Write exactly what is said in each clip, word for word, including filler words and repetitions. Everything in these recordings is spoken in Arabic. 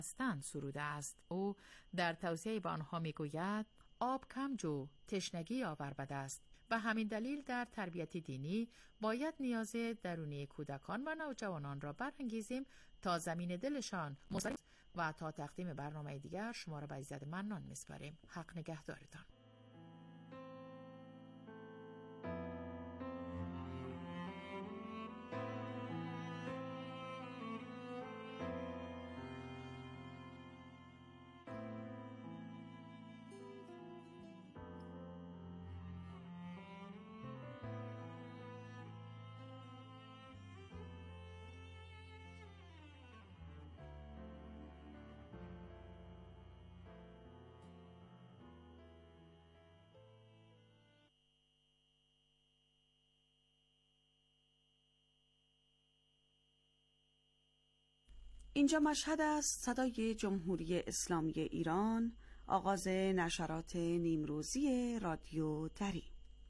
هستند سروده است. او در توصیه به آنها میگوید آب کم جو، تشنگی آور بد است. به همین دلیل در تربیت دینی باید نیاز درونی کودکان و نوجوانان را برانگیزیم تا زمین دلشان مستقیم و تا تقدیم برنامه دیگر شما را به عزت منان میسپاریم. حق نگهدارتان. اینجا مشهد است، صدای جمهوری اسلامی ایران، آغاز نشرات نیمروزی رادیو دری.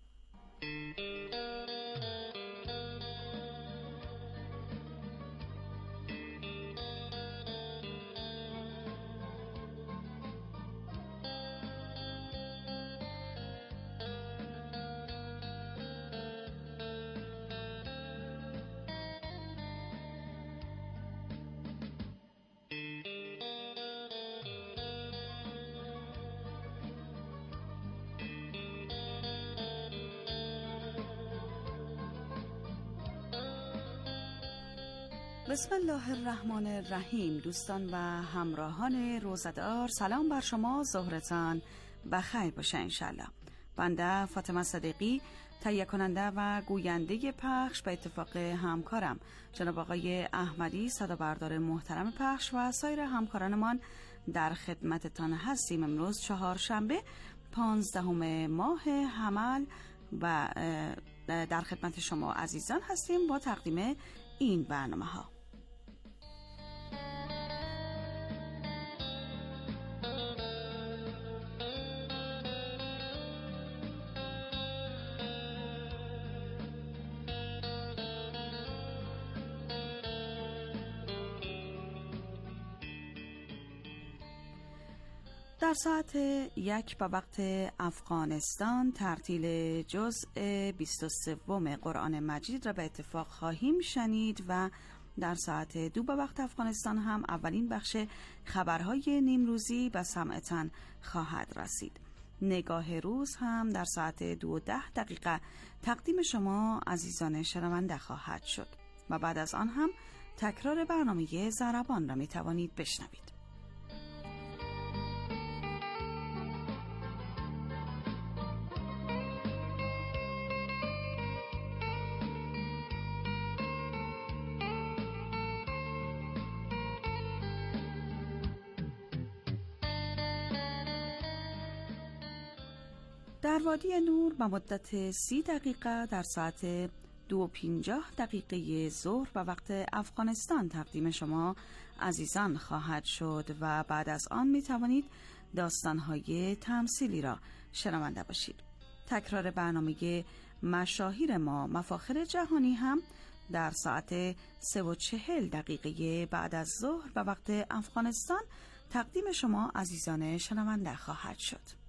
بسم الله الرحمن الرحیم. دوستان و همراهان روزدار، سلام بر شما، ظهرتان بخیر باشه انشالله. بنده فاطمه صدیقی، تهیه کننده و گوینده پخش، به اتفاق همکارم جناب آقای احمدی صدا بردار محترم پخش و سایر همکارانمان در خدمتتان هستیم. امروز چهارشنبه پانزدهم ماه حمل و در خدمت شما عزیزان هستیم با تقدیم این برنامه ها. در ساعت یک به وقت افغانستان ترتیل جزء بیست و سوم قرآن مجید را به اتفاق خواهیم شنید و در ساعت دو به وقت افغانستان هم اولین بخش خبرهای نیمروزی به سمعتان خواهد رسید. نگاه روز هم در ساعت دو و ده دقیقه تقدیم شما عزیزان شنونده خواهد شد و بعد از آن هم تکرار برنامه ضربان را می توانید بشنوید. در وادی نور به مدت سی دقیقه در ساعت دو و پنجاه دقیقه ظهر به وقت افغانستان تقدیم شما عزیزان خواهد شد و بعد از آن می توانید داستانهای تمثیلی را شنونده باشید. تکرار برنامه مشاهیر ما مفاخر جهانی هم در ساعت سه و چهل دقیقه بعد از ظهر به وقت افغانستان تقدیم شما عزیزان شنونده خواهد شد.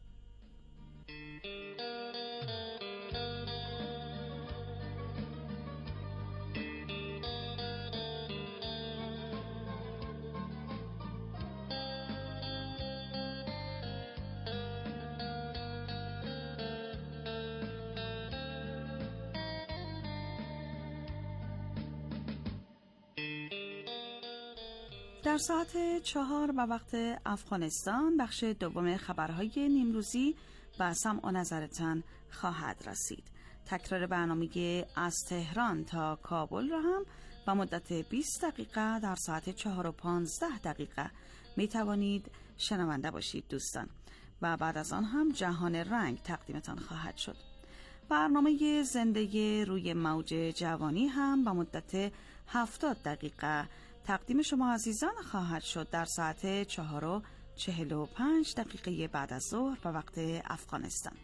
در ساعت چهار به وقت افغانستان بخش دوم خبرهای نیمروزی و سمع و نظرتان خواهد رسید. تکرار برنامه از تهران تا کابل را هم با مدت بیست دقیقه در ساعت چهار و پانزده دقیقه می توانید شنونده باشید دوستان و بعد از آن هم جهان رنگ تقدیمتان خواهد شد. برنامه زنده روی موج جوانی هم با مدت هفتاد دقیقه تقدیم شما عزیزان خواهد شد در ساعت چهار و چهل و پنج دقیقه بعد از ظهر به وقت افغانستان.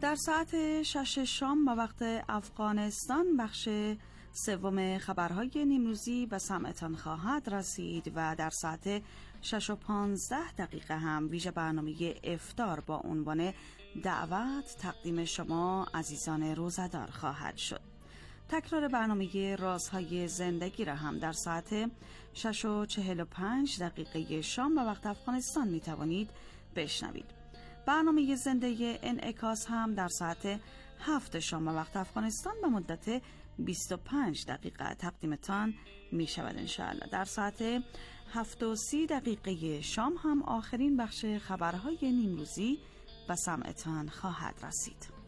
در ساعت شش شام به وقت افغانستان بخش سوم خبرهای نیمروزی به سمعتان خواهد رسید و در ساعت شش و پانزده دقیقه هم ویژه برنامه افطار با عنوان دعوت تقدیم شما عزیزان روزه‌دار خواهد شد. تکرار برنامه رازهای زندگی را هم در ساعت شش و چهل و پنج دقیقه شام به وقت افغانستان می توانید بشنوید. برنامه زنده انعکاس هم در ساعت هفت شام به وقت افغانستان به مدت بیست و پنج دقیقه تقدیمتان می شود انشاءالله. در ساعت هفت و سی دقیقه شام هم آخرین بخش خبرهای نیمروزی به سمعتان خواهد رسید.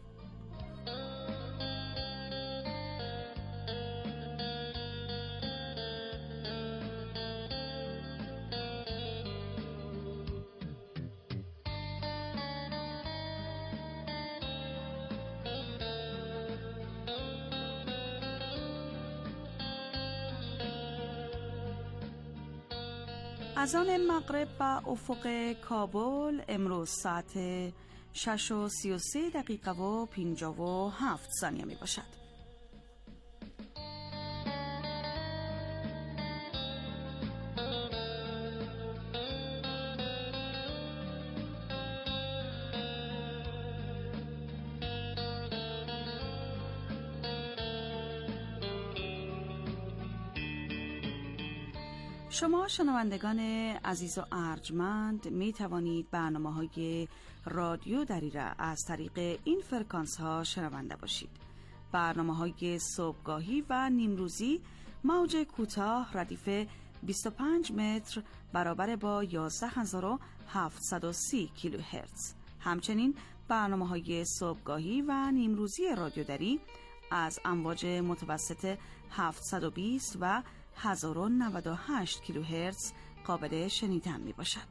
از آن مغرب و افق کابل امروز ساعت شش و سی و سه دقیقه و پنجاه و هفت ثانیه می باشد. شما شنوندگان عزیز و ارجمند می توانید برنامه‌های رادیو دری را از طریق این فرکانس ها شنونده باشید. برنامه‌های صبحگاهی و نیمروزی موج کوتاه ردیف بیست و پنج متر برابر با یازده هزار و هفتصد و سی کیلوهرتز. همچنین برنامه‌های صبحگاهی و نیمروزی رادیو دری از امواج متوسط هفتصد و بیست و هزار و نود و هشت کیلوهرتز قابل شنیدن می باشد.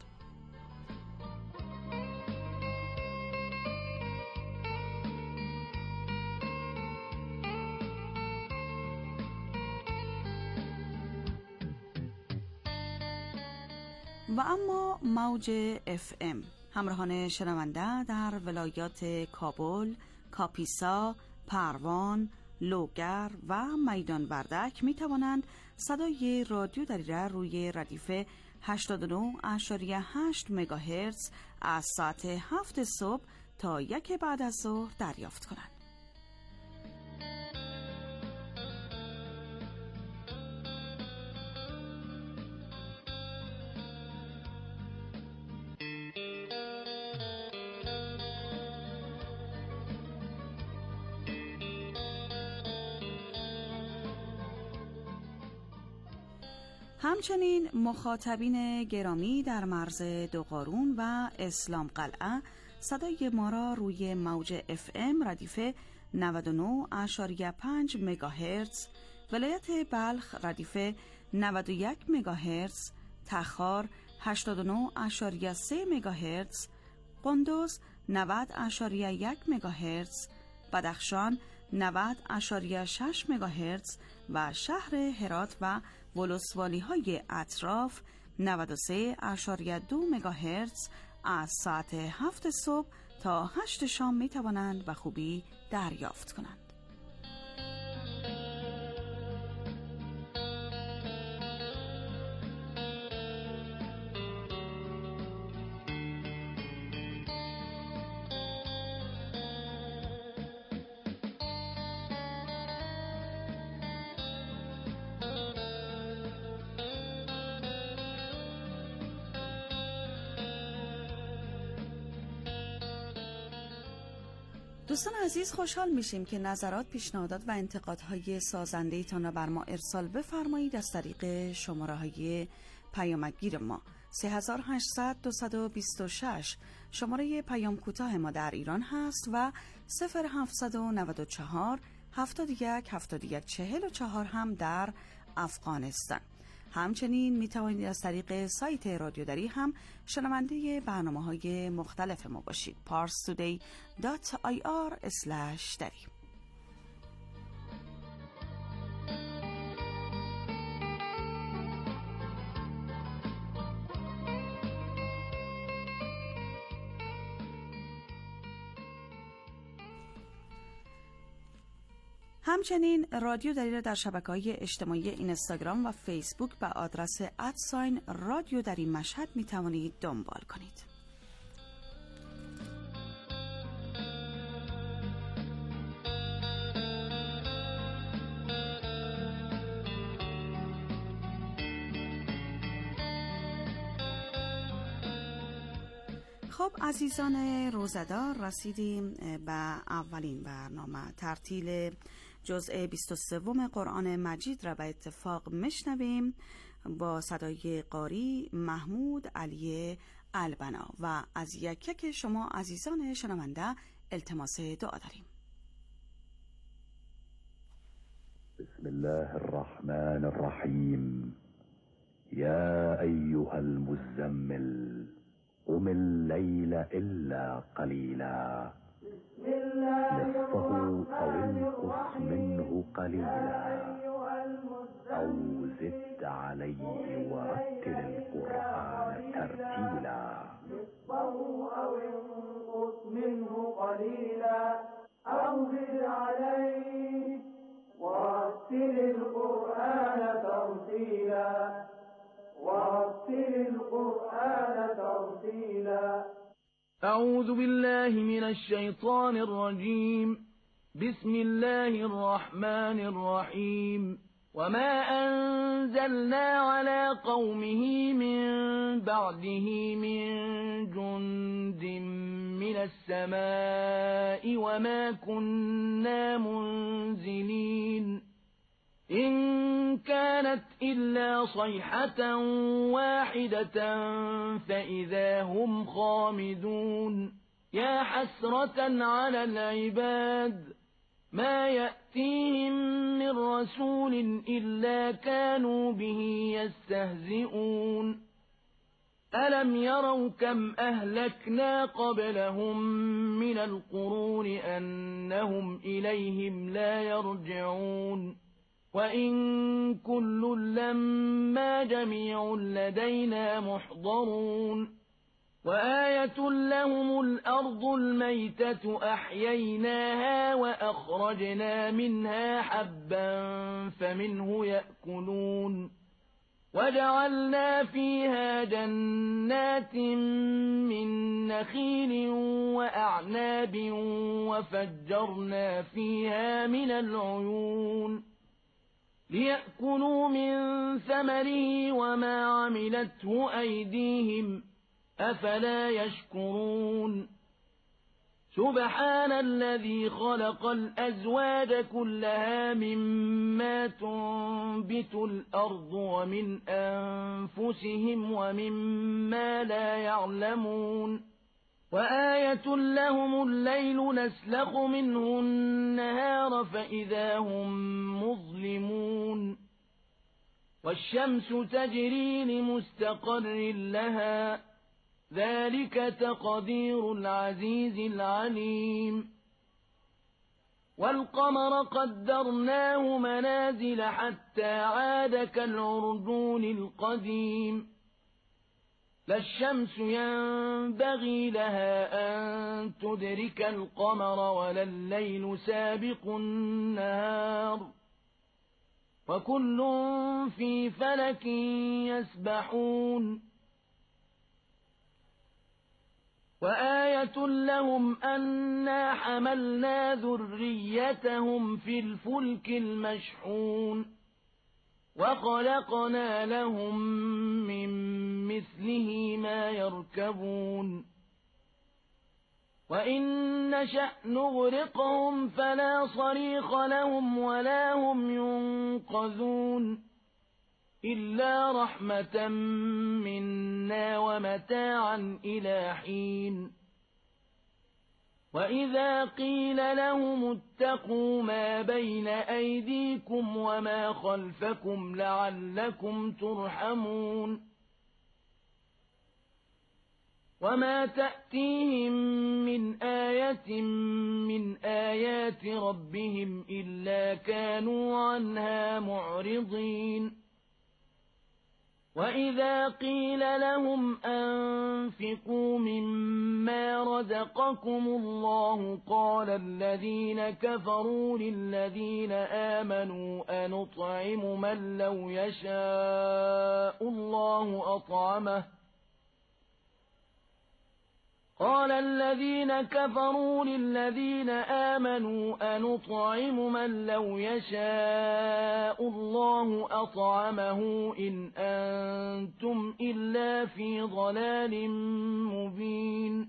و اما موج اف ام همراهان شنونده در ولایات کابل، کاپیسا، پروان، لوگر و میدان وردک می توانند صدای رادیو دری را روی ردیف هشتاد و نه ممیز هشت مگاهرتز از ساعت هفت صبح تا یک بعد از ظهر دریافت کنند. همچنین مخاطبین گرامی در مرز دوقارون و اسلام قلعه صدای ما را روی موج اف ام ردیف نود و نه ممیز پنج مگاهرتز، ولایت بلخ ردیف نود و یک مگاهرتز، تخار هشتاد و نه ممیز سه مگاهرتز، قندوز نود ممیز یک مگاهرتز، بدخشان نود ممیز شش مگاهرتز و شهر هرات و ولسوالی های اطراف نود و سه ممیز دو مگاهرتز از ساعت هفت صبح تا هشت شام می توانند به خوبی دریافت کنند. دوستان عزیز، خوشحال میشیم که نظرات، پیشنهادات و انتقادهای سازنده ایتان را بر ما ارسال بفرمایید از طریق شماره های پیامگیر ما سه هزار و هشتصد دویست و بیست و شش شماره پیام کوتاه ما در ایران هست و صفر هفتصد و نود و چهار هفتاد و یک هفتاد و یک چهل و چهار هم در افغانستان. همچنین می توانید از طریق سایت رادیو دری هم شنونده برنامه‌های مختلف ما باشید. پارس تودی دات آی آر اسلش دری. همچنین رادیو دری را در شبکه‌های اجتماعی اینستاگرام و فیسبوک به آدرس ادساین رادیو دری مشهد می توانید دنبال کنید. خب عزیزان روزه‌دار، رسیدیم به اولین برنامه. ترتیل جزء بیست و سه قرآن مجید را به اتفاق میشنویم با صدای قاری محمود علی البنا و از یک یک شما عزیزان شنونده التماس دعا داریم. بسم الله الرحمن الرحیم. یا ایها المزمل قم الليل إلا قليلا نصفه أو انقص منه قليلا أو زد عليه ورتل القرآن ترتيلا نصفه أو انقص منه قليلا أو زد عليه ورتل القرآن ترتيلا ورتل القرآن ترتيلا. أعوذ بالله من الشيطان الرجيم. بسم الله الرحمن الرحيم. وما أنزلنا على قومه من بعده من جند من السماء وما كنا منزلين إن كانت إلا صيحة واحدة فإذا هم خامدون. يا حسرة على العباد ما يأتيهم من رسول إلا كانوا به يستهزئون. ألم يروا كم أهلكنا قبلهم من القرون أنهم إليهم لا يرجعون. وإن كل لما جميع لدينا محضرون. وآية لهم الأرض الميتة أحييناها وأخرجنا منها حبا فمنه يأكلون. وجعلنا فيها جنات من نخيل وأعناب وفجرنا فيها من العيون ليأكلوا من ثمره وما عملته أيديهم أفلا يشكرون. سبحان الذي خلق الأزواج كلها مما تنبت الأرض ومن أنفسهم ومما لا يعلمون. وآية لهم الليل نسلخ منه النهار فإذا هم مظلمون. والشمس تجري لمستقر لها ذلك تقدير العزيز العليم. والقمر قدرناه منازل حتى عاد كالعرجون القديم. لا الشمس ينبغي لها أن تدرك القمر ولا الليل سابق النهار وكل في فلك يسبحون. وآية لهم أنا حملنا ذريتهم في الفلك المشحون وخلقنا لهم من مثله ما يركبون. وإن نشأ نغرقهم فلا صريخ لهم ولا هم ينقذون إلا رحمة منا ومتاعا إلى حين. وإذا قيل لهم اتقوا ما بين أيديكم وما خلفكم لعلكم ترحمون. وما تأتيهم من آية من آيات ربهم إلا كانوا عنها معرضين. وإذا قيل لهم أنفقوا مما رزقكم الله قال الذين كفروا للذين آمنوا أنطعم من لو يشاء الله أطعمه قال الذين كفروا للذين آمنوا أنطعم من لو يشاء الله أطعمه إن أنتم إلا في ضلال مبين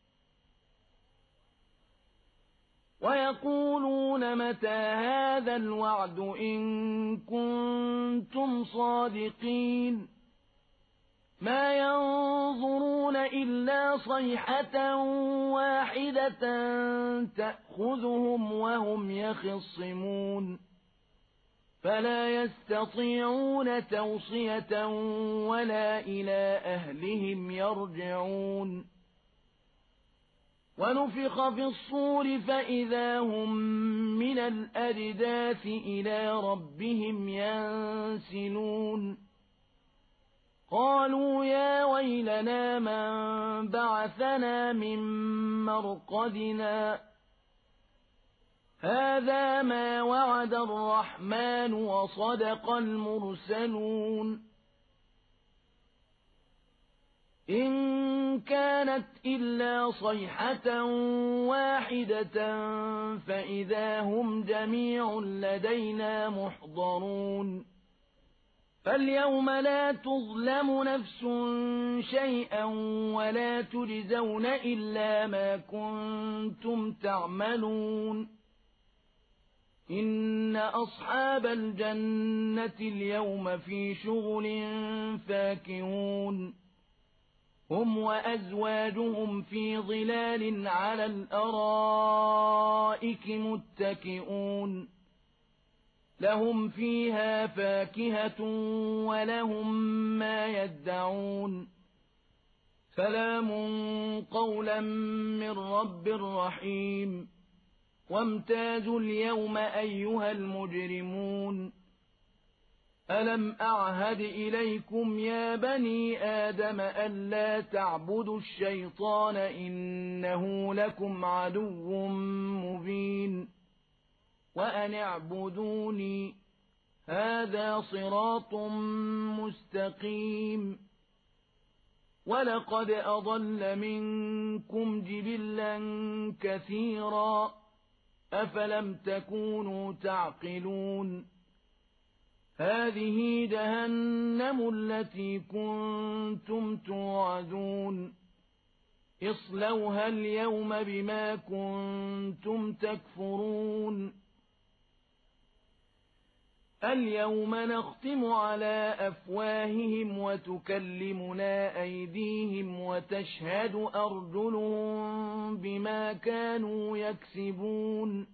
ويقولون متى هذا الوعد إن كنتم صادقين ما ينظرون إلا صيحة واحدة تأخذهم وهم يخصمون فلا يستطيعون توصية ولا إلى أهلهم يرجعون ونفخ في الصور فإذا هم من الأجداث إلى ربهم ينسلون قالوا يا ويلنا من بعثنا من مرقدنا هذا ما وعد الرحمن وصدق المرسلون إن كانت إلا صيحة واحدة فإذا هم جميع لدينا محضرون فاليوم لا تظلم نفس شيئا ولا تجزون إلا ما كنتم تعملون إن أصحاب الجنة اليوم في شغل فاكهون هم وأزواجهم في ظلال على الأرائك متكئون لهم فيها فاكهة ولهم ما يدعون سلام قولا من رب رحيم وامتازوا اليوم أيها المجرمون ألم أعهد إليكم يا بني آدم ألا تعبدوا الشيطان إنه لكم عدو مبين وأن اعبدوني هذا صراط مستقيم ولقد أضل منكم جبلا كثيرا أفلم تكونوا تعقلون هذه جهنم التي كنتم توعدون اصلوها اليوم بما كنتم تكفرون اليوم نختم على أفواههم وتكلمنا أيديهم وتشهد أرجلهم بما كانوا يكسبون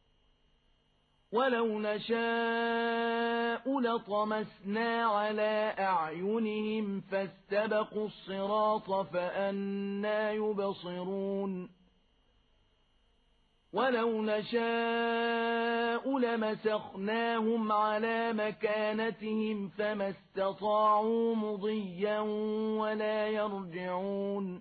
ولو نشاء لطمسنا على أعينهم فاستبقوا الصراط فأنى يبصرون ولو نشاء لمسخناهم على مكانتهم فما استطاعوا مضيا ولا يرجعون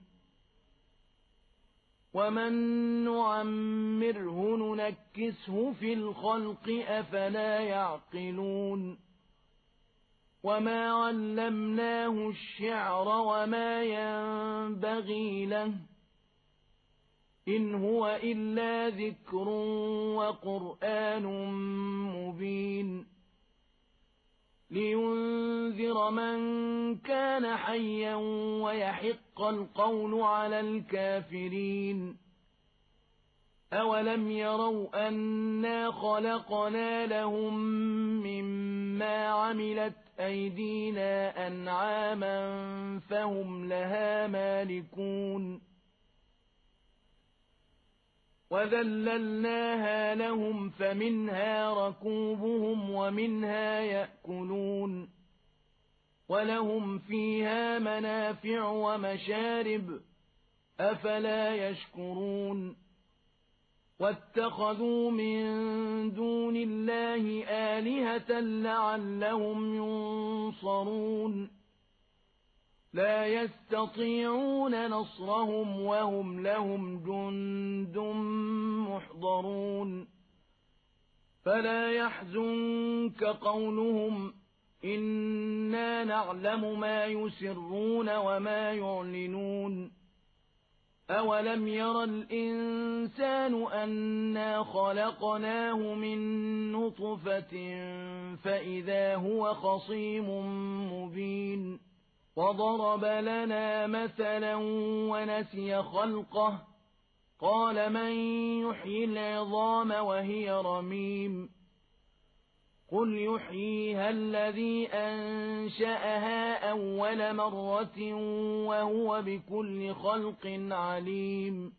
ومن نعمره ننكسه في الخلق أفلا يعقلون وما علمناه الشعر وما ينبغي له إن هو إلا ذكر وقرآن مبين لينذر من كان حيا ويحق القول على الكافرين أولم يروا أنا خلقنا لهم مما عملت أيدينا أنعاما فهم لها مالكون وذللناها لهم فمنها ركوبهم ومنها يأكلون ولهم فيها منافع ومشارب أفلا يشكرون واتخذوا من دون الله آلهة لعلهم ينصرون لا يستطيعون نصرهم وهم لهم جند محضرون فلا يحزنك قولهم إنا نعلم ما يسرون وما يعلنون أولم ير الإنسان أنا خلقناه من نطفة فإذا هو خصيم مبين وضرب لنا مثلا ونسي خلقه قال من يحيي العظام وهي رميم قل يحييها الذي أنشأها أول مرة وهو بكل خلق عليم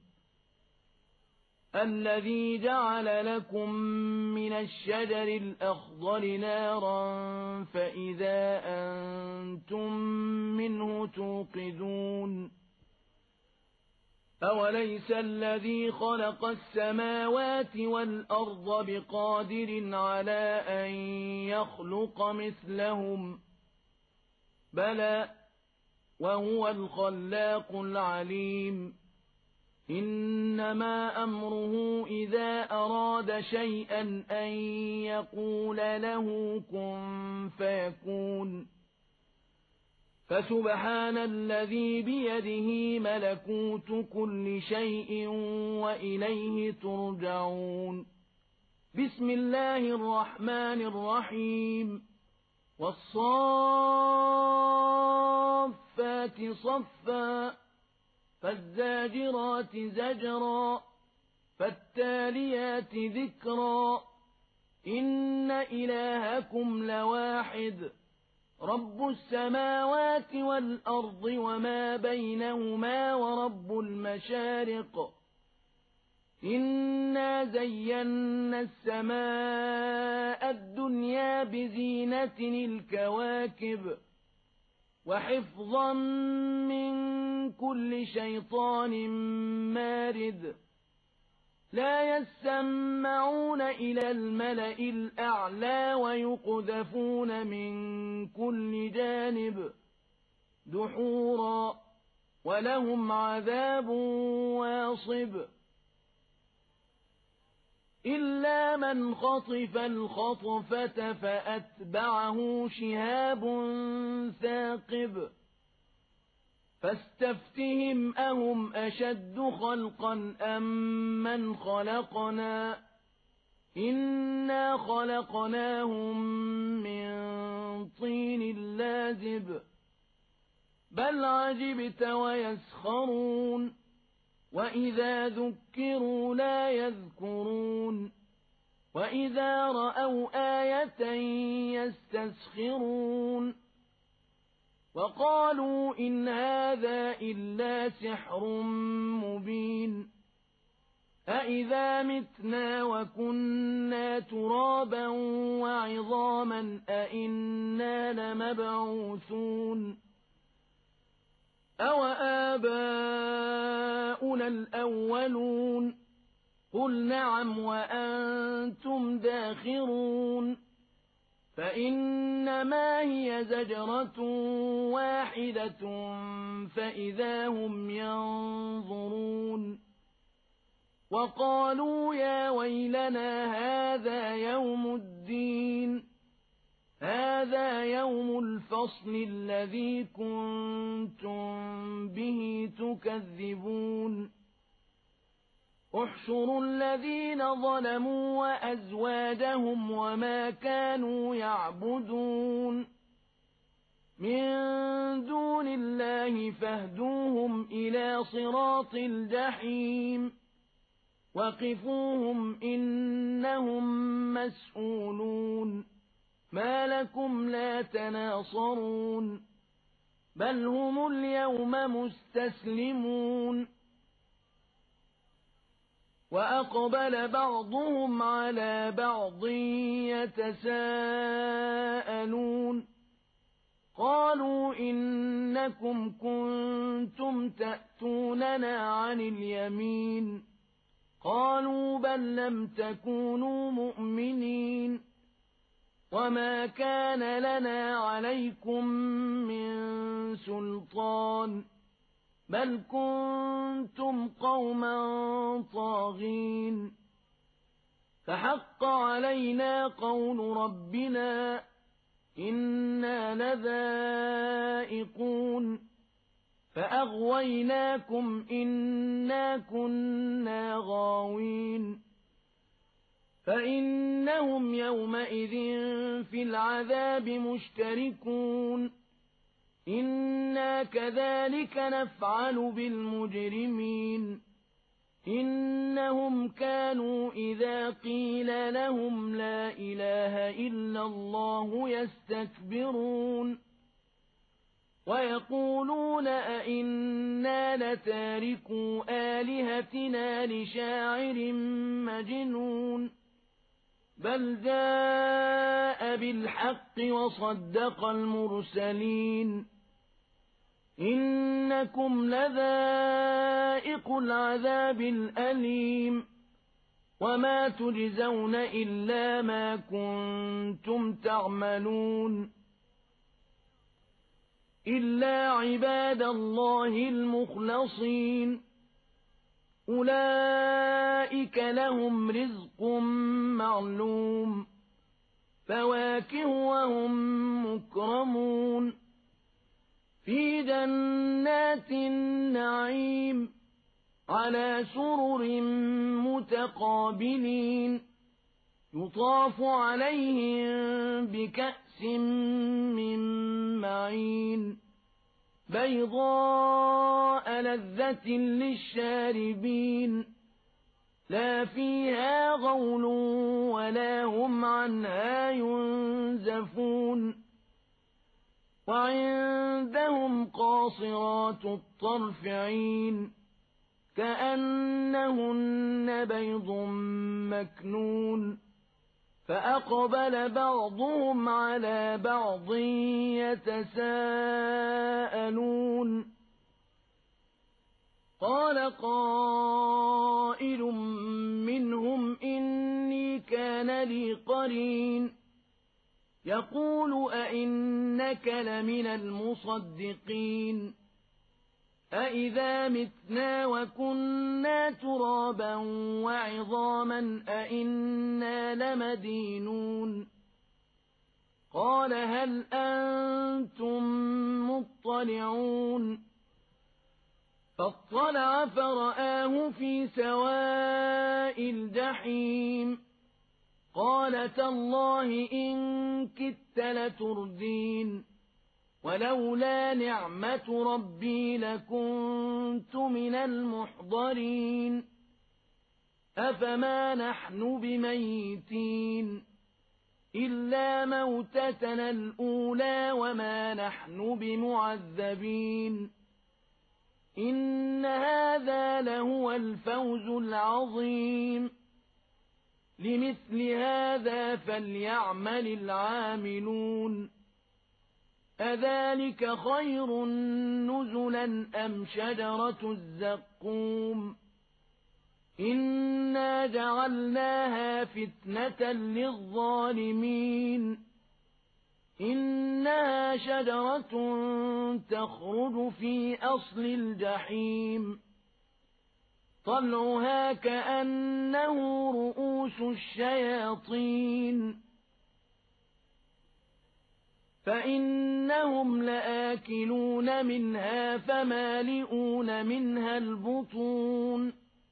الذي جعل لكم من الشجر الأخضر نارا فإذا أنتم منه توقدون أوليس الذي خلق السماوات والأرض بقادر على أن يخلق مثلهم بلى وهو الخلاق العليم إنما أمره إذا أراد شيئا أن يقول له كن فيكون فسبحان الذي بيده ملكوت كل شيء وإليه ترجعون بسم الله الرحمن الرحيم والصافات صفا فالزاجرات زجرا فالتاليات ذكرا إن إلهكم لواحد رب السماوات والأرض وما بينهما ورب المشارق إنا زينا السماء الدنيا بزينة الكواكب وحفظا من كل شيطان مارد لا يسمعون إلى الملأ الأعلى ويقذفون من كل جانب دحورا ولهم عذاب واصب إلا من خطف الخطفة فأتبعه شهاب ثاقب فاستفتهم أهم أشد خلقا أم من خلقنا إنا خلقناهم من طين لازب بل عجبت ويسخرون وإذا ذكروا لا يذكرون وإذا رأوا آية يستسخرون وقالوا إن هذا إلا سحر مبين أإذا متنا وكنا ترابا وعظاما أإنا لمبعوثون أوآباؤنا الأولون قل نعم وأنتم داخرون فإنما هي زجرة واحدة فإذا هم ينظرون وقالوا يا ويلنا هذا يوم الدين هذا يوم الفصل الذي كنتم به تكذبون احشروا الذين ظلموا وأزواجهم وما كانوا يعبدون من دون الله فاهدوهم إلى صراط الجحيم وقفوهم إنهم مسؤولون ما لكم لا تناصرون بل هم اليوم مستسلمون وأقبل بعضهم على بعض يتساءلون قالوا إنكم كنتم تأتوننا عن اليمين قالوا بل لم تكونوا مؤمنين وما كان لنا عليكم من سلطان بل كنتم قوما طاغين فحق علينا قول ربنا إنا لذائقون فأغويناكم إنا كنا غاوين فإنهم يومئذ في العذاب مشتركون إنا كذلك نفعل بالمجرمين إنهم كانوا إذا قيل لهم لا إله إلا الله يستكبرون ويقولون أئنا لتاركو آلهتنا لشاعر مجنون بل جاء بالحق وصدق المرسلين إنكم لذائق العذاب الأليم وما تجزون إلا ما كنتم تعملون إلا عباد الله المخلصين أولئك لهم رزق معلوم فواكه وهم مكرمون في جنات النعيم على سرر متقابلين يطاف عليهم بكأس من معين بيضاء لذة للشاربين لا فيها غول ولا هم عنها ينزفون وعندهم قاصرات الطرف عين كأنهن بيض مكنون فأقبل بعضهم على بعض يتساءلون قال قائل منهم إني كان لي قرين يقول أئنك لمن المصدقين أئذا متنا وكنا ترابا وعظاما أئنا لمدينون قال هل أنتم مطلعون فاطلع فرآه في سواء الجحيم قال تالله إن كدت لتردين ولولا نعمة ربي لكنت من المحضرين أفما نحن بميتين إلا موتتنا الأولى وما نحن بمعذبين إن هذا لهو الفوز العظيم لمثل هذا فليعمل العاملون أذلك خير نزلا أم شجرة الزقوم إنا جعلناها فتنة للظالمين إنها شجرة تخرج في أصل الجحيم طلعها كأنه رؤوس الشياطين فإنهم لآكلون منها فمالئون منها البطون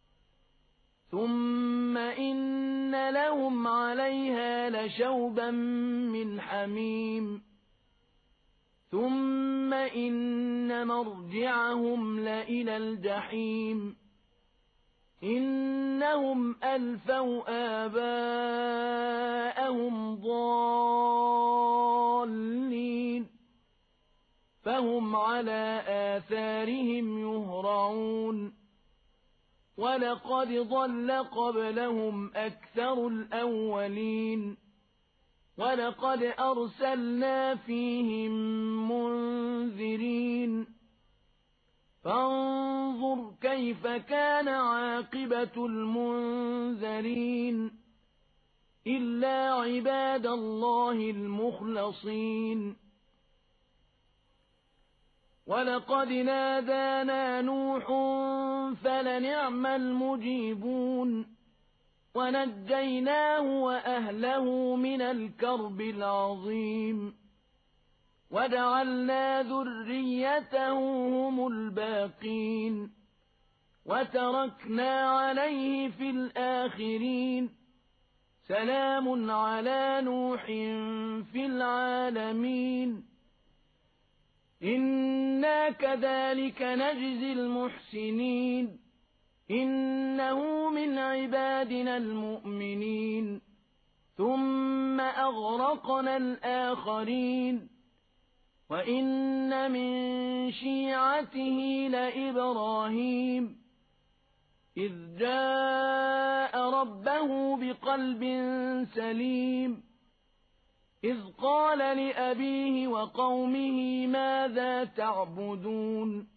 ثم إن لهم عليها لشوبا من حميم ثم إن مرجعهم لإلى الجحيم إنهم ألفوا آباءهم ضالين فهم على آثارهم يهرعون ولقد ضل قبلهم أكثر الأولين ولقد أرسلنا فيهم منذرين فانظر كيف كان عاقبة المنذرين إلا عباد الله المخلصين ولقد نادانا نوح فلنعم المجيبون ونجيناه وأهله من الكرب العظيم وجعلنا ذريته هم الباقين وتركنا عليه في الآخرين سلام على نوح في العالمين إنا كذلك نجزي المحسنين إنه من عبادنا المؤمنين ثم أغرقنا الآخرين وإن من شيعته لإبراهيم إذ جاء ربه بقلب سليم إذ قال لأبيه وقومه ماذا تعبدون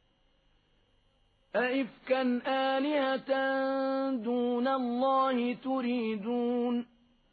أئفكا آلهة دون الله تريدون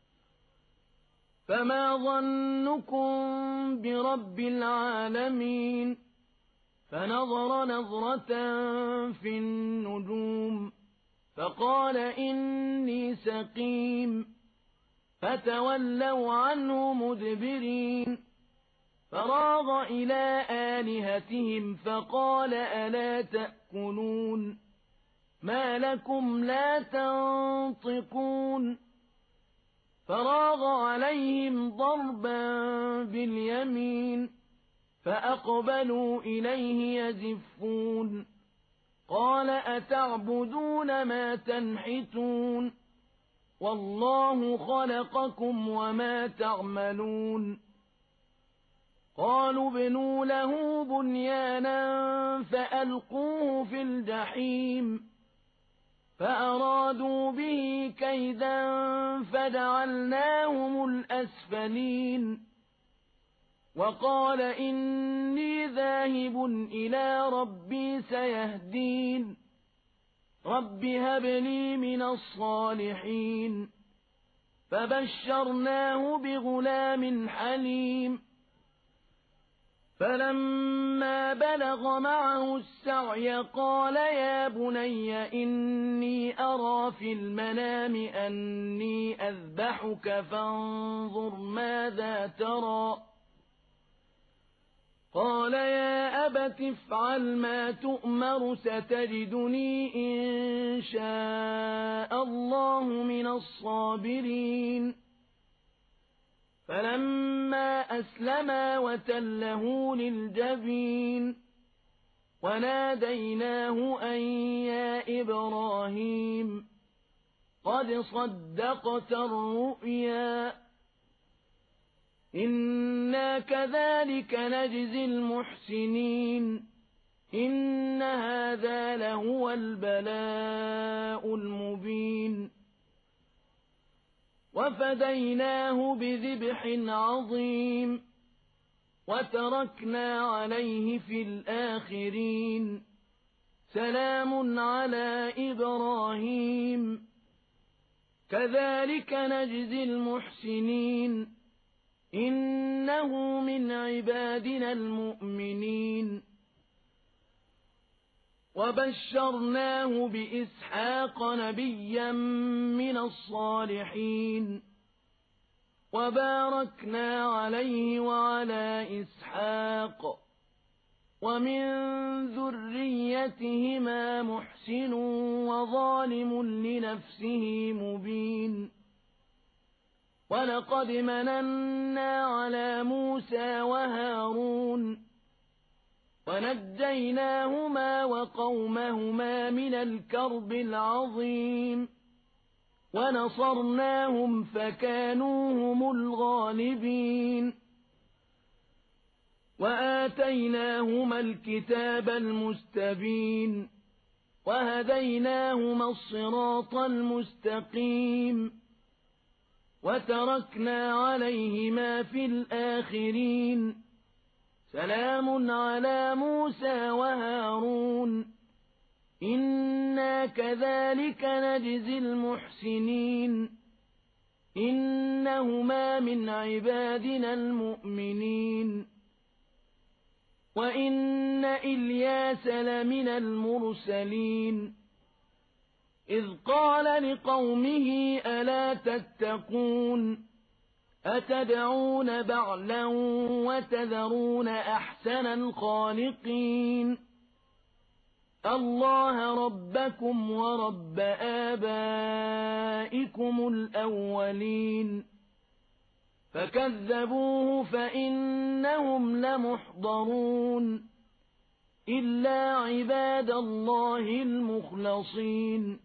فما ظنكم برب العالمين فنظر نظرة في النجوم فقال إني سقيم فتولوا عنه مدبرين فراغ إلى آلهتهم فقال ألا تأكلون ما لكم لا تنطقون فراغ عليهم ضربا باليمين فأقبلوا إليه يزفون قال أتعبدون ما تنحتون والله خلقكم وما تعملون قالوا ابنوا له بنيانا فألقوه في الجحيم فأرادوا به كيدا فجعلناهم الأسفلين وقال إني ذاهب إلى ربي سيهدين رب هب لي من الصالحين فبشرناه بغلام حليم فلما بلغ معه السعي قال يا بني إني أرى في المنام أني أذبحك فانظر ماذا ترى قال يا أبت افعل ما تؤمر ستجدني إن شاء الله من الصابرين فلما أسلما وتله للجبين وناديناه أن يا إبراهيم قد صدقت الرؤيا إنا كذلك نجزي المحسنين إن هذا لهو البلاء المبين وفديناه بذبح عظيم وتركنا عليه في الآخرين سلام على إبراهيم كذلك نجزي المحسنين إنه من عبادنا المؤمنين وبشرناه بإسحاق نبيا من الصالحين وباركنا عليه وعلى إسحاق ومن ذريتهما محسن وظالم لنفسه مبين ولقد مننا على موسى وهارون ونجيناهما وقومهما من الكرب العظيم ونصرناهم فكانوا هم الغالبين وآتيناهما الكتاب المستبين وهديناهما الصراط المستقيم وتركنا عليهما في الآخرين سلام على موسى وهارون إنا كذلك نجزي المحسنين إنهما من عبادنا المؤمنين وإن إلياس لمن المرسلين إذ قال لقومه ألا تتقون أتدعون بعلا وتذرون أحسن الخالقين الله ربكم ورب آبائكم الأولين فكذبوه فإنهم لمحضرون إلا عباد الله المخلصين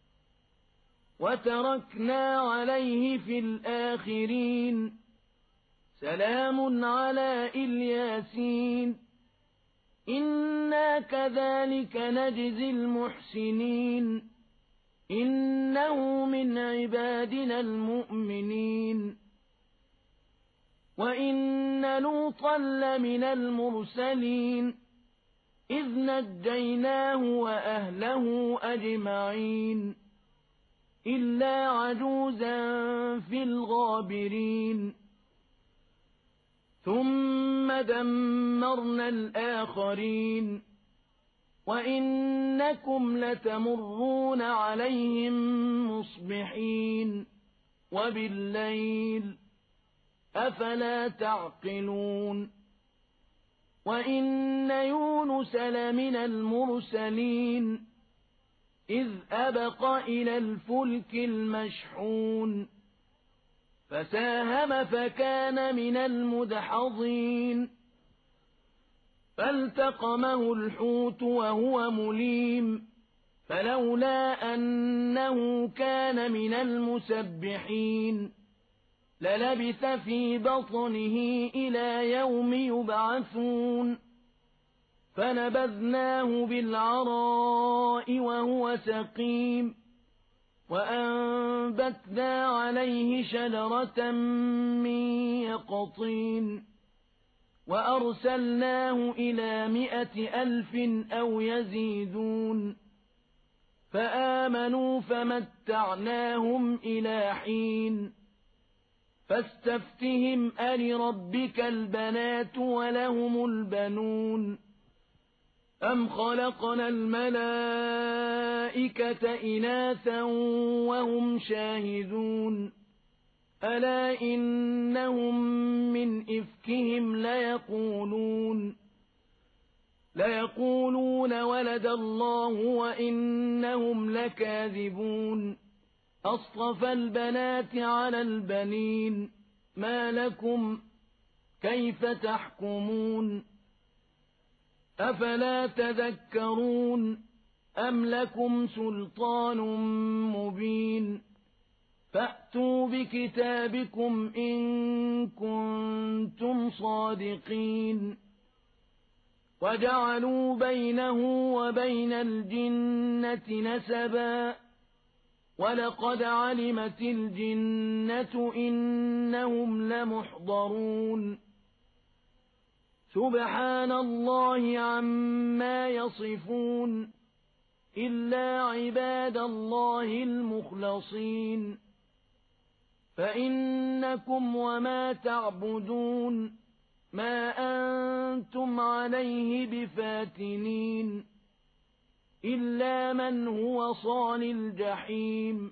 وتركنا عليه في الآخرين سلام على الياسين إنا كذلك نجزي المحسنين إنه من عبادنا المؤمنين وإن لوطا لمن المرسلين إذ نجيناه وأهله أجمعين إلا عجوزا في الغابرين ثم دمرنا الآخرين وإنكم لتمرون عليهم مصبحين وبالليل أفلا تعقلون وإن يونس لمن المرسلين إذ أبق إلى الفلك المشحون فساهم فكان من المدحضين فالتقمه الحوت وهو مليم فلولا أنه كان من المسبحين للبث في بطنه إلى يوم يبعثون فنبذناه بالعراء وهو سقيم وأنبتنا عليه شجرة من يقطين وأرسلناه إلى مائة ألف أو يزيدون فآمنوا فمتعناهم إلى حين فاستفتهم ألربك البنات ولهم البنون أم خلقنا الملائكة إناثا وهم شاهدون ألا إنهم من إفكهم ليقولون ليقولون ولد الله وإنهم لكاذبون أصطفى البنات على البنين ما لكم كيف تحكمون أفلا تذكرون أم لكم سلطان مبين فأتوا بكتابكم إن كنتم صادقين وجعلوا بينه وبين الجنة نسبا ولقد علمت الجنة إنهم لمحضرون سبحان الله عما يصفون إلا عباد الله المخلصين فإنكم وما تعبدون ما أنتم عليه بفاتنين إلا من هو صال الجحيم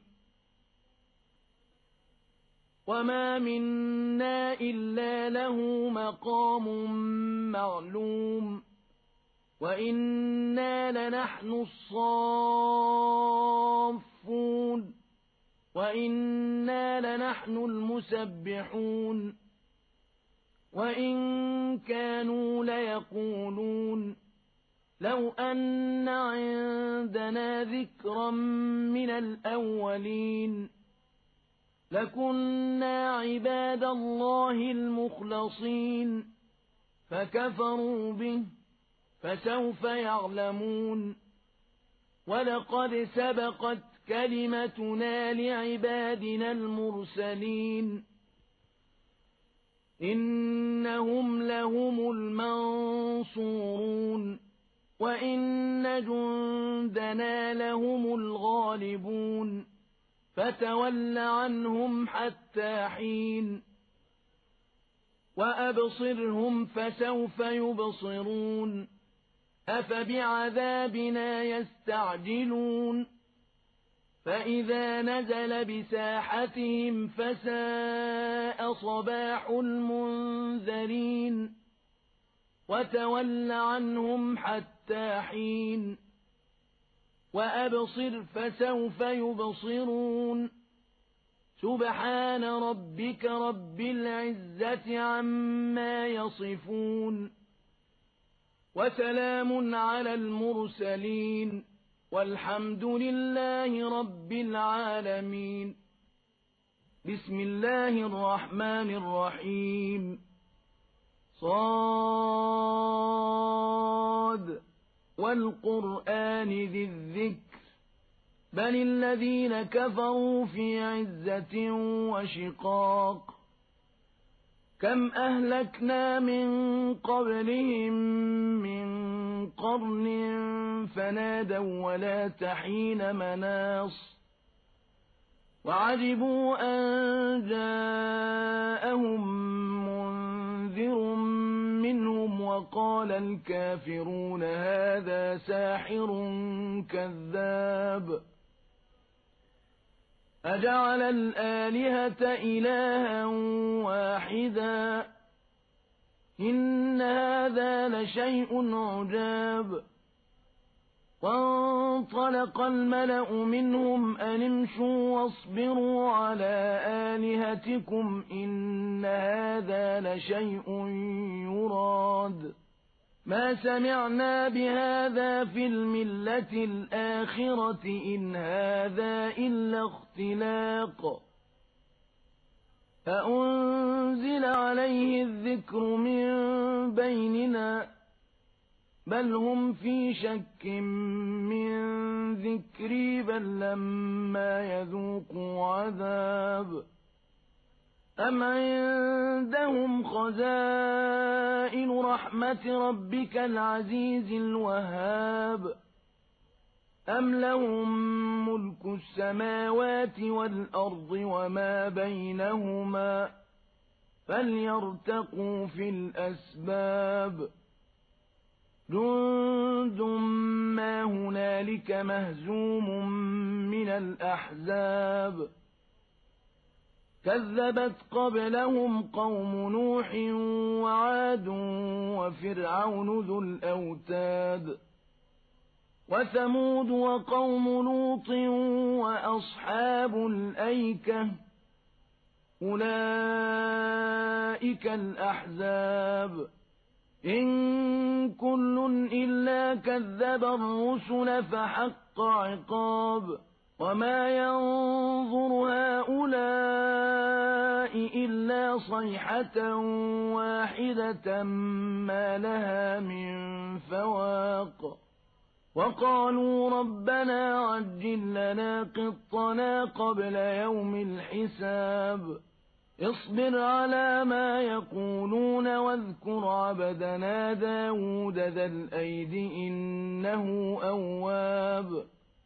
وما منا إلا له مقام معلوم وإنا لنحن الصافون وإنا لنحن المسبحون وإن كانوا ليقولون لو أن عندنا ذكرا من الأولين لكنا عباد الله المخلصين فكفروا به فسوف يعلمون ولقد سبقت كلمتنا لعبادنا المرسلين إنهم لهم المنصورون وإن جندنا لهم الغالبون فتول عنهم حتى حين وأبصرهم فسوف يبصرون أفبعذابنا يستعجلون فإذا نزل بساحتهم فساء صباح المنذرين وتول عنهم حتى حين وأبصر فسوف يبصرون سبحان ربك رب العزة عما يصفون وسلام على المرسلين والحمد لله رب العالمين. بسم الله الرحمن الرحيم. صاد والقرآن ذي الذكر بل الذين كفروا في عزة وشقاق كم أهلكنا من قبلهم من قرن فنادوا ولا تحين مناص وعجبوا أن جاءهم منذر منهم وقال الكافرون هذا ساحر كذاب أجعل الآلهة إلها واحدا إن هذا لشيء عجاب وانطلق الملأ منهم أن امشوا واصبروا على آلهتكم إن هذا لشيء يراد ما سمعنا بهذا في الملة الآخرة إن هذا إلا اختلاق أأنزل عليه الذكر من بيننا بل هم في شك من ذكري بل لما يذوقوا عذاب أم عندهم خزائن رحمة ربك العزيز الوهاب أم لهم ملك السماوات والأرض وما بينهما فليرتقوا في الأسباب جند ما هنالك مهزوم من الأحزاب كذبت قبلهم قوم نوح وعاد وفرعون ذو الأوتاد وثمود وقوم لوط وأصحاب الأيكة أولئك الأحزاب إن كل إلا كذب الرسل فحق عقاب وما ينظر هؤلاء إلا صيحة واحدة ما لها من فواق وقالوا ربنا عجل لنا قطنا قبل يوم الحساب اصبر على ما يقولون واذكر عبدنا داود ذا الأيد إنه أواب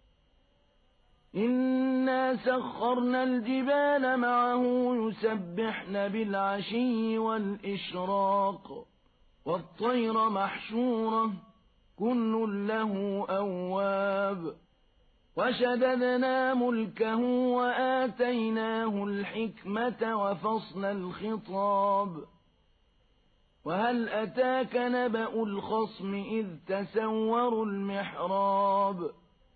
إنا سخرنا الجبال معه يسبحن بالعشي والإشراق والطير محشورة كل له أواب وشددنا ملكه وآتيناه الحكمة وفصل الخطاب وهل أتاك نبأ الخصم إذ تسوروا المحراب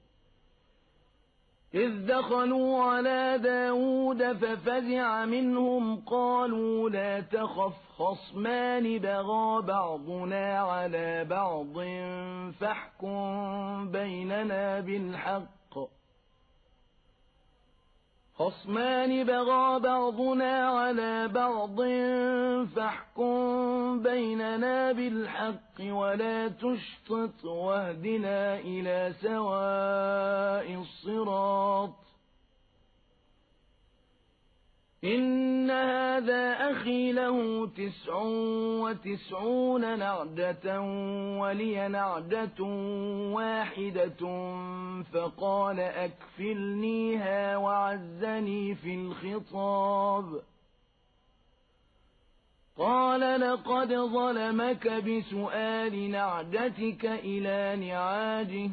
إذ دخلوا على داود ففزع منهم قالوا لا تخف خصمان بغى بعضنا على بعض فاحكم بيننا بالحق خصمان بغى بعضنا على بعض فاحكم بيننا بالحق ولا تشطط واهدنا إلى سواء الصراط إن هذا أخي له تسع وتسعون نعجة ولي نعجة واحدة فقال أكفلنيها وعزني في الخطاب قال لقد ظلمك بسؤال نعجتك إلى نعاجه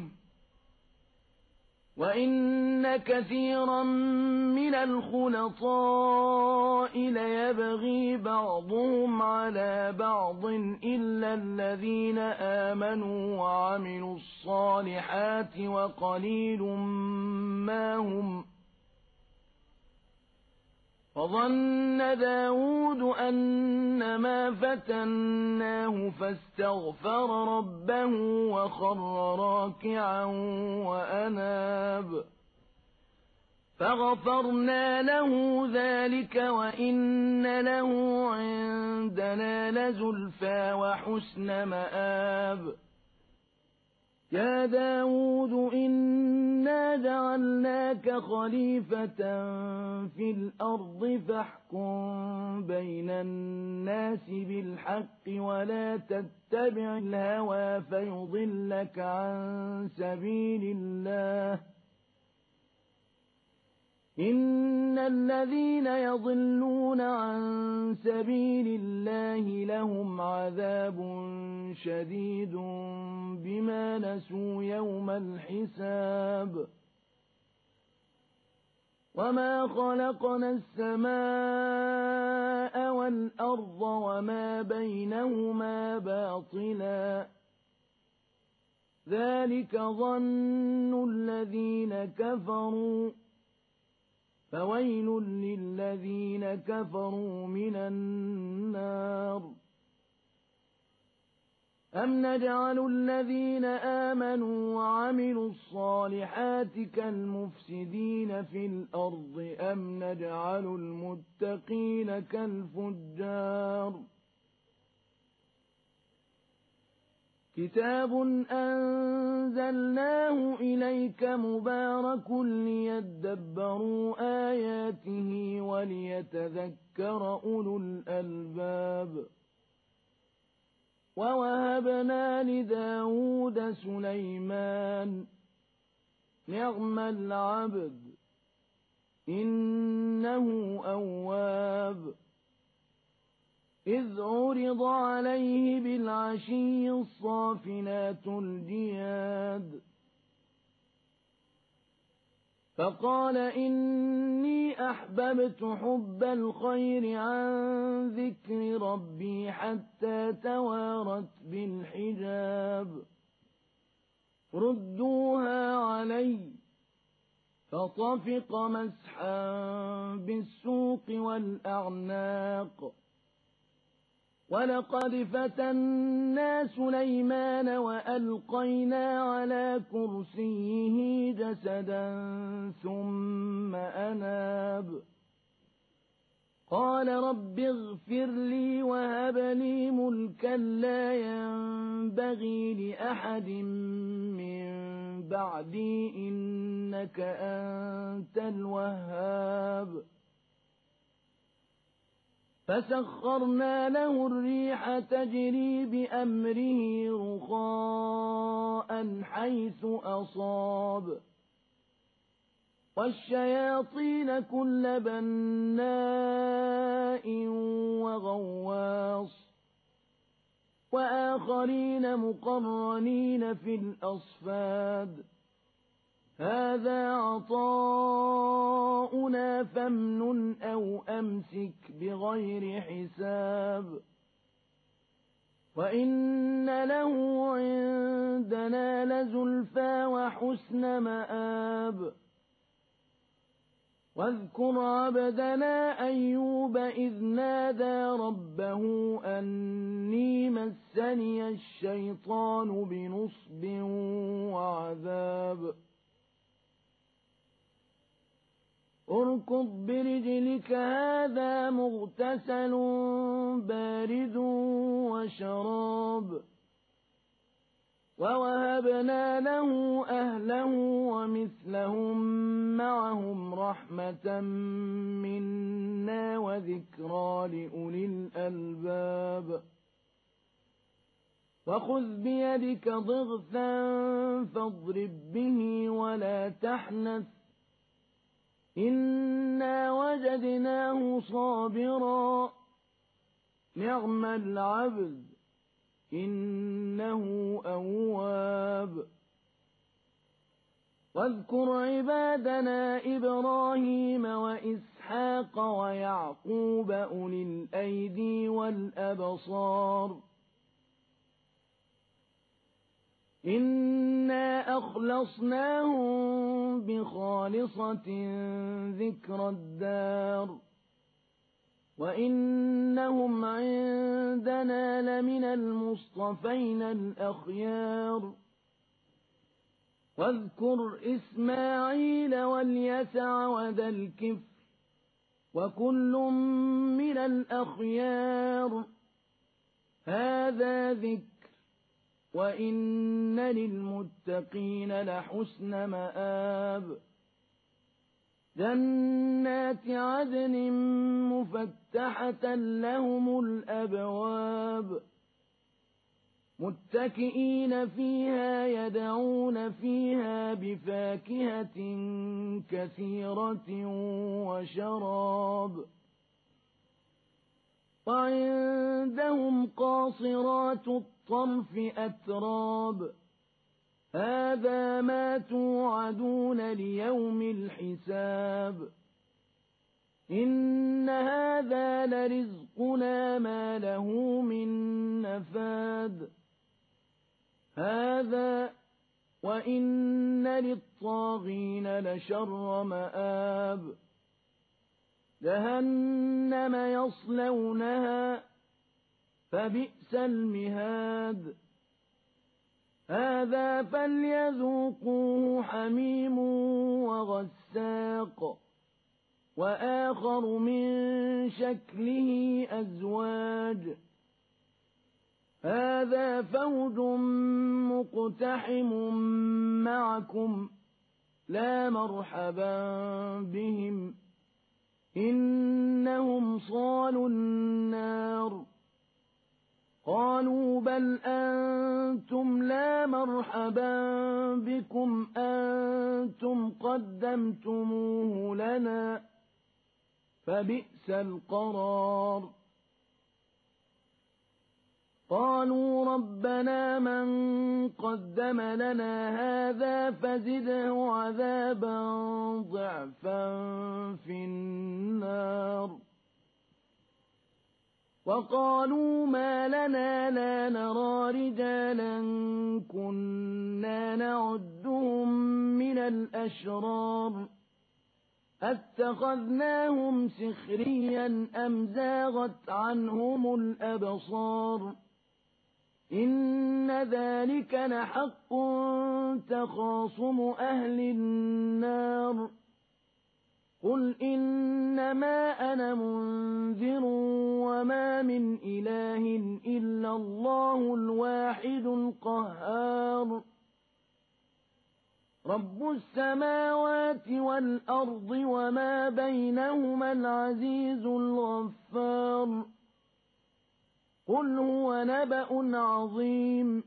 وإن كثيرا من الخلطاء ليبغي بعضهم على بعض إلا الذين آمنوا وعملوا الصالحات وقليل ما هم فظن داود أنما فتناه فاستغفر ربه وخر راكعا وأناب فغفرنا له ذلك وإن له عندنا لزلفى وحسن مآب يا داود إنا جعلناك خليفة في الأرض فاحكم بين الناس بالحق ولا تتبع الهوى فيضلك عن سبيل الله إن الذين يضلون عن سبيل الله لهم عذاب شديد بما نسوا يوم الحساب وما خلقنا السماء والأرض وما بينهما باطلا ذلك ظن الذين كفروا فويل للذين كفروا من النار أم نجعل الذين آمنوا وعملوا الصالحات كالمفسدين في الأرض أم نجعل المتقين كالفجار كتاب أنزلناه إليك مبارك ليدبروا آياته وليتذكر أولو الألباب ووهبنا لداود سليمان نعم العبد إنه أواب إذ عرض عليه بالعشي الصافنات الجياد فقال إني أحببت حب الخير عن ذكر ربي حتى توارت بالحجاب ردوها علي فطفق مسحا بالسوق والأعناق ولقد فتنا سليمان وألقينا على كرسيه جسدا ثم أناب قال رب اغفر لي وهب لي ملكا لا ينبغي لأحد من بعدي إنك أنت الوهاب فسخرنا له الريح تجري بأمره رخاء حيث أصاب والشياطين كل بناء وغواص وآخرين مقرنين في الأصفاد هذا عطاؤنا فامنن أو أمسك بغير حساب وإن له عندنا لزلفى وحسن مآب واذكر عبدنا أيوب إذ نادى ربه أني مسني الشيطان بنصب وعذاب اركض برجلك هذا مغتسل بارد وشراب ووهبنا له أهله ومثلهم معهم رحمة منا هدى وذكرى لأولي الألباب. وخذ بيدك ضغثا فاضرب به ولا تحنث إنا وجدناه صابرا نعم العبد إنه أواب. واذكر عبادنا إبراهيم وإسحاق ويعقوب أولي الأيدي والأبصار إنا أخلصناهم بخالصة ذكر الدار وإنهم عندنا لمن المصطفين الأخيار. واذكر إسماعيل واليسع وذا الكفل وكل من الأخيار هذا ذكر وإن للمتقين لحسن مآب. جنات عدن مفتحة لهم الأبواب متكئين فيها يدعون فيها بفاكهة كثيرة وشراب. وعندهم قاصرات الطرف أتراب هذا ما توعدون ليوم الحساب إن هذا لرزقنا ما له من نفاد. هذا وإن للطاغين لشر مآب جهنم يصلونها فبئس المهاد. هذا فليذوقوه حميم وغساق وآخر من شكله أزواج هذا فوج مقتحم معكم لا مرحبا بهم إنهم صالوا النار. قالوا بل أنتم لا مرحبا بكم أنتم قدمتموه لنا فبئس القرار. قالوا ربنا من قدم لنا هذا فزده عذابا ضعفا في النار. وقالوا ما لنا لا نرى رجالا كنا نعدهم من الأشرار أتخذناهم سخريا أم زاغت عنهم الأبصار إن ذلك لحق تخاصم أهل النار. قل إنما أنا منذر وما من إله إلا الله الواحد القهار. رب السماوات والأرض وما بينهما العزيز الغفار. قل هو نبأ عظيم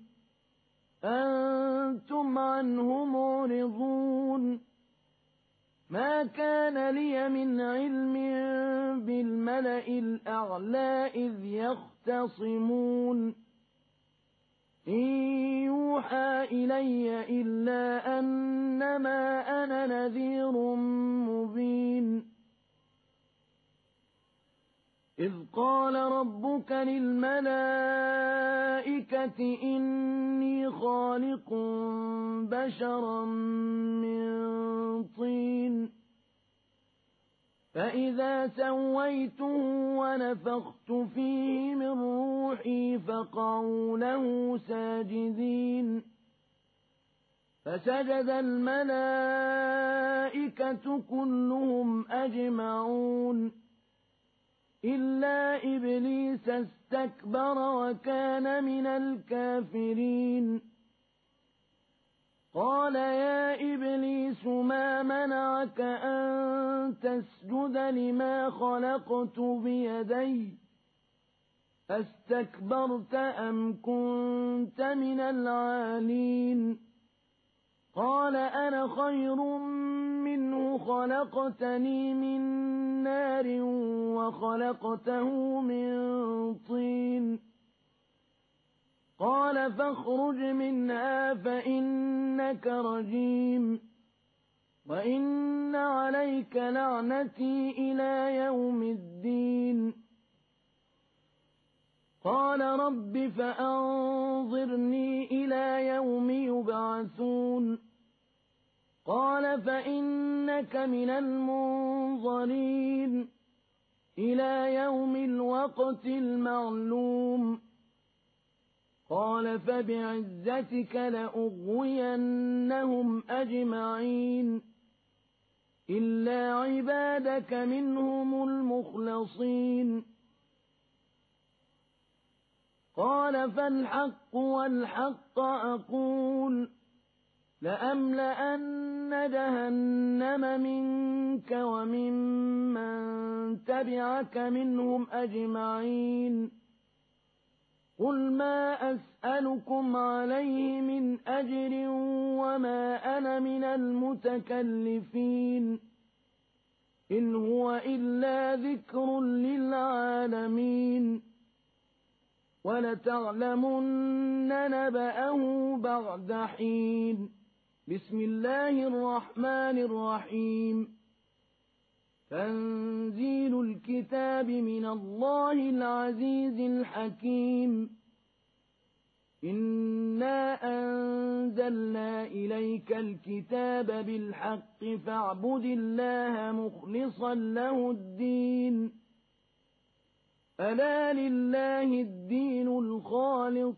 أنتم عنه معرضون. ما كان لي من علم بالملأ الأعلى إذ يختصمون إن يوحى إلي إلا أنما أنا نذير مبين. إذ قال ربك للملائكة إني خالق بشرا من طين فإذا سويته ونفخت فيه من روحي فقعوا له ساجدين. فسجد الملائكة كلهم أجمعون إلا إبليس استكبر وكان من الكافرين. قال يا إبليس ما منعك أن تسجد لما خلقت بيدي أستكبرت أم كنت من العالين قال أنا خير منه خلقتني من نار وخلقته من طين قال فاخرج منها فإنك رجيم وإن عليك لعنتي إلى يوم الدين قال رب فأنظرني إلى يوم يبعثون قال فإنك من المنظرين إلى يوم الوقت المعلوم قال فبعزتك لأغوينهم أجمعين إلا عبادك منهم المخلصين قال فالحق والحق أقول لأملأن جهنم منك وممن تبعك منهم أجمعين قل ما أسألكم عليه من أجر وما أنا من المتكلفين إن هو إلا ذكر للعالمين ولتعلمن نبأه بعد حين بسم الله الرحمن الرحيم تنزيل الكتاب من الله العزيز الحكيم إنا أنزلنا إليك الكتاب بالحق فاعبد الله مخلصا له الدين ألا لله الدين الخالص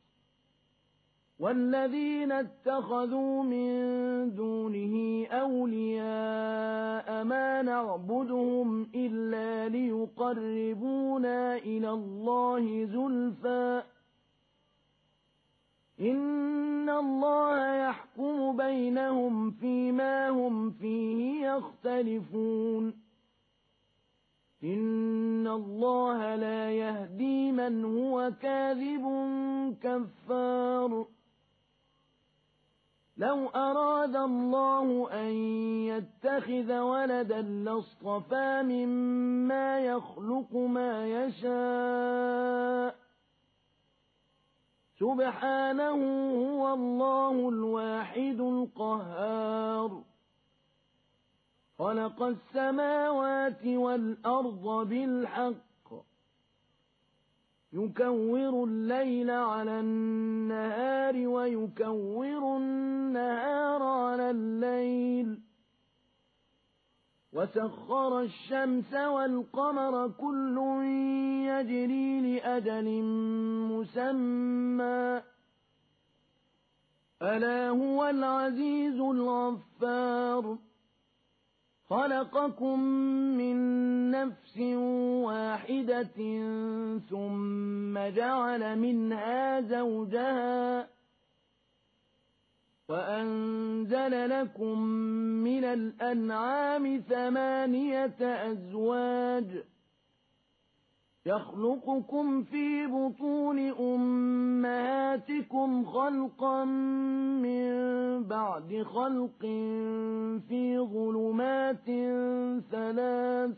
والذين اتخذوا من دونه أولياء ما نعبدهم إلا ليقربونا إلى الله زلفى إن الله يحكم بينهم فيما هم فيه يختلفون إن الله لا يهدي من هو كاذب كفار لو أراد الله أن يتخذ ولدا لاصطفى مما يخلق ما يشاء سبحانه هو الله الواحد القهار خلق السماوات والأرض بالحق يكور الليل على النهار ويكور النهار على الليل وسخر الشمس والقمر كل يجري لأجل مسمى ألا هو العزيز الغفار خلقكم من نفس واحدة ثم جعل منها زوجها وأنزل لكم من الأنعام ثمانية أزواج يخلقكم في بطون أمهاتكم خلقا من بعد خلق في ظلمات ثلاث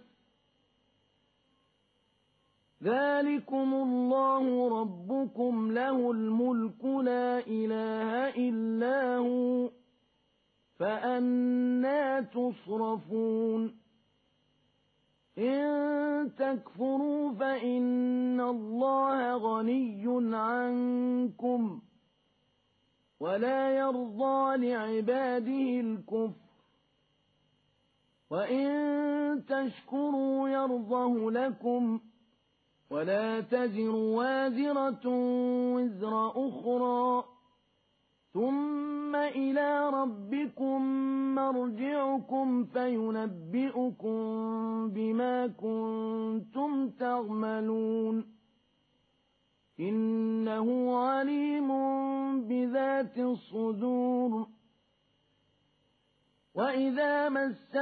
ذلكم الله ربكم له الملك لا إله إلا هو فأنى تصرفون إن تكفروا فإن الله غني عنكم ولا يرضى لعباده الكفر وإن تشكروا يرضه لكم ولا تزر وازرة وزر أخرى ثم إلى ربكم مرجعكم فينبئكم بما كنتم تعملون إنه عليم بذات الصدور وإذا مس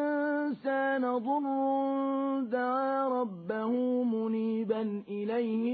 الإنسان ضر دعا ربه منيبا إليه